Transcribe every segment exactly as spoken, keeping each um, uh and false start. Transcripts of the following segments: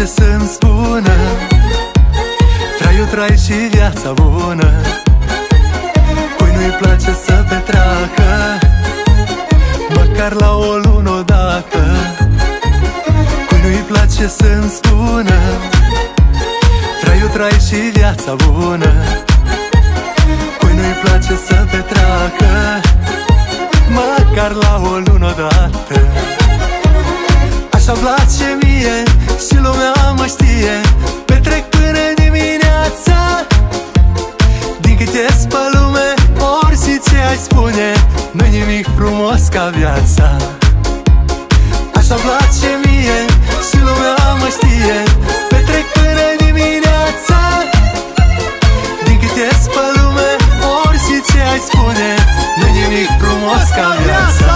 să-mi spună traiul trai și viața bună. Cui nu-i place să petreacă măcar la o lună odată. Cui nu-i place să-mi spună traiul trai și viața bună. Cui nu-i place să petreacă măcar la o lună odată. Așa-mi place mie și lumea mă știe, petrec până dimineața. Din cât ies pe lume, ori și ce ai spune, nu-i nimic frumos ca viața. Așa-mi place mie și lumea mă știe, petrec până dimineața. Din cât ies pe lume, ori și ce ai spune, nu-i nimic frumos ca viața.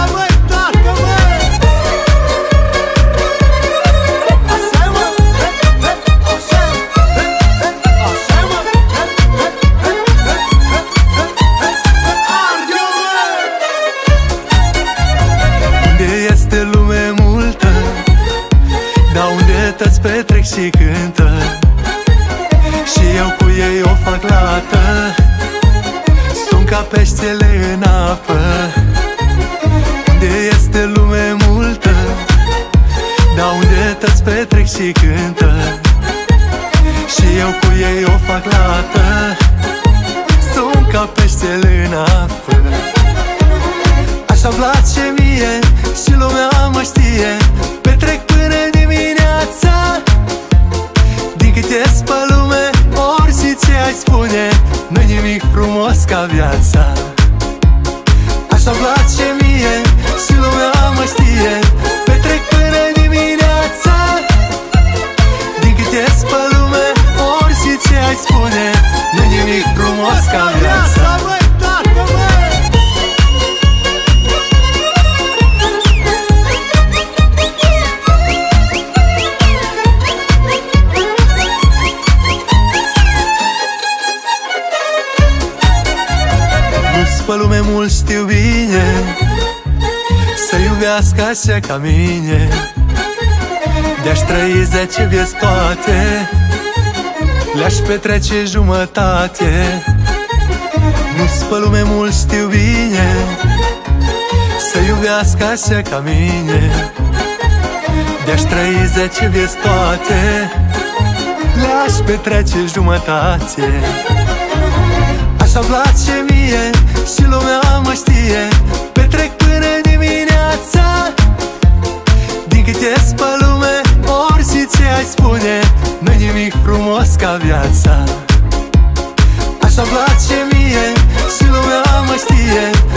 Este lume multă, dar unde toți petrec și cântă, și eu cu ei o fac lată. Sunt ca peștele în apă. Unde este lume multă, dar unde toți petrec și cântă, și eu cu ei o fac lată. Sunt ca peștele în apă. Așa-mi place mie și lumea mă știe, petrec până dimineața. Din cât ies pe lume, ori și ce ai spune, nu-i nimic frumos ca viața. Așa-mi place mie și lumea mă știe, petrec până dimineața. Din cât ies pe lume, ori și ce ai spune, nu-i nimic frumos ca viața. Pe lume mult știu bine să iubească așa ca mine. De-aș trăi zece vieți toate, le-aș petrece jumătate. Nu-s pe lume mult știu bine să iubească așa ca mine. De-aș trăi zece vieți toate, le-aș petrece jumătate. Așa-mi place mie și lumea mă știe, petrec până dimineața. Din cât ies pe lume, ori și ce ai spune, nu-i nimic frumos ca viața. Așa-mi place mie și lumea mă știe,